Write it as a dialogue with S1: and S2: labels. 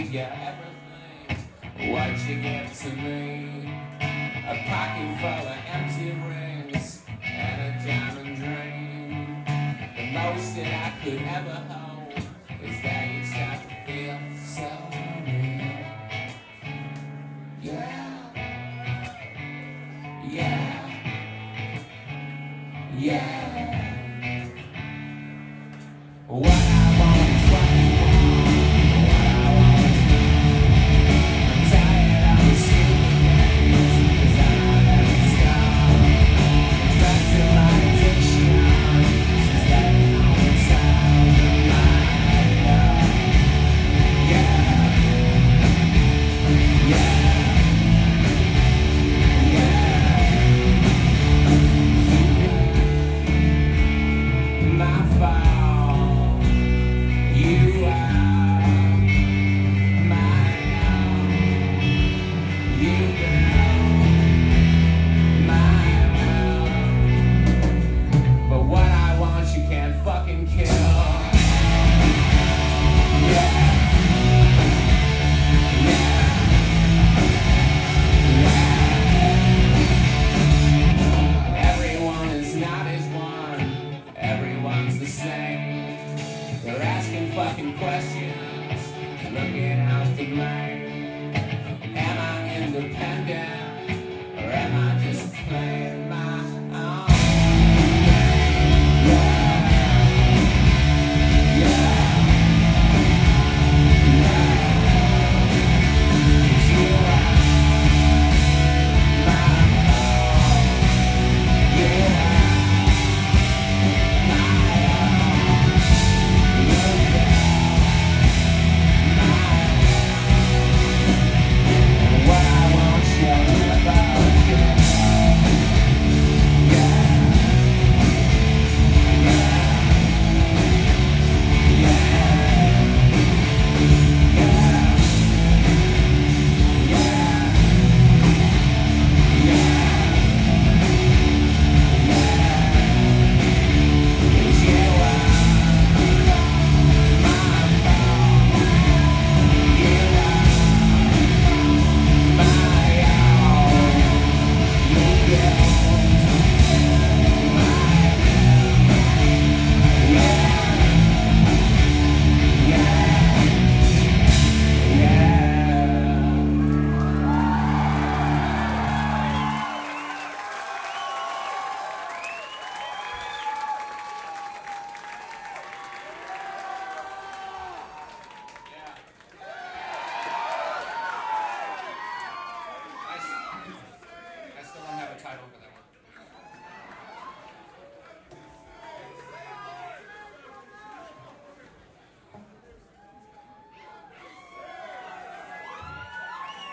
S1: gave you everything. What'd you give to me? A pocket full of empty rings and a diamond dream. The most that I could ever hope is that you'd start to feel so real. Yeah, yeah, yeah. What